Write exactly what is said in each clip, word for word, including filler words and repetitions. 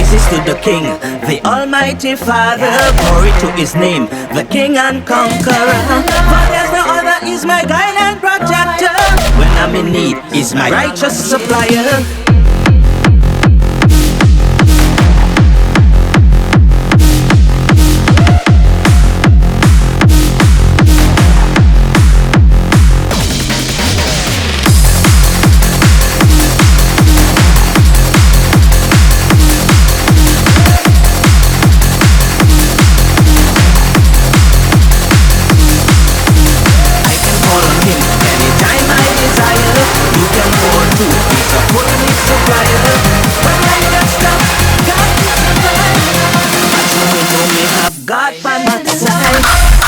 Praises to the King, the Almighty Father. Glory to His name, the King and Conqueror. For there's no other, is my guide and protector. When I'm in need, is my righteous supplier. God by my side.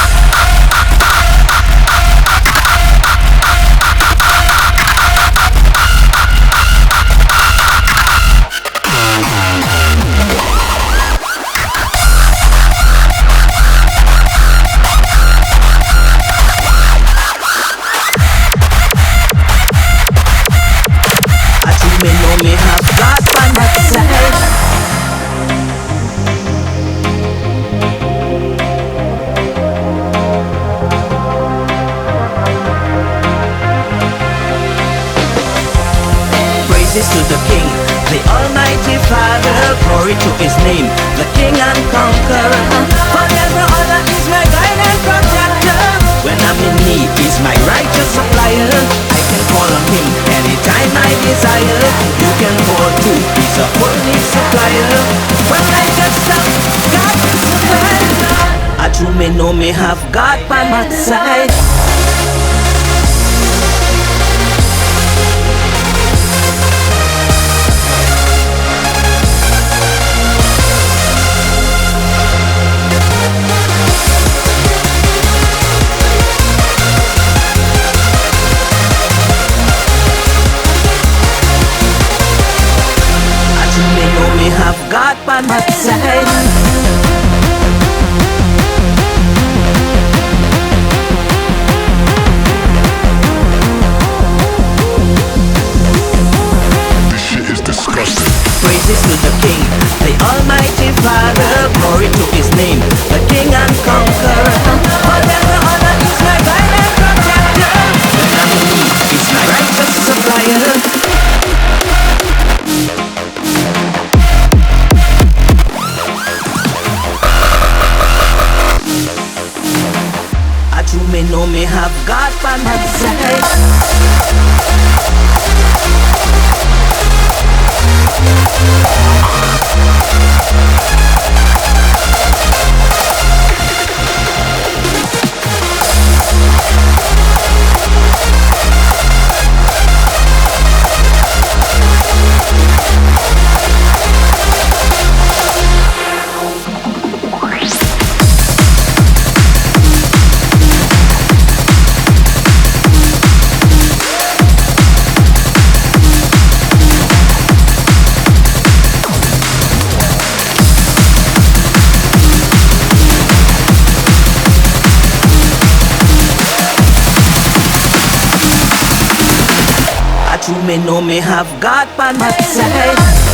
I truly know me have God by my side. Praises to the King, the Almighty Father. Glory to His name, the King and Conqueror. For there's no other, is my guide and protector. When I'm in need, He's my righteous supplier. I can call on Him anytime I desire. You can call too, He's a full need supplier. When I get stuck, God will supply. I true may know me have God by my side. Have God by my side. This shit is disgusting. Praises to the King, the Almighty Father. Glory to His name, the King and Conqueror. For there's no other, is my guide and protector. When I'm in need, He's my righteous supplier. You may know me have God by my side. You may know me have God by my side.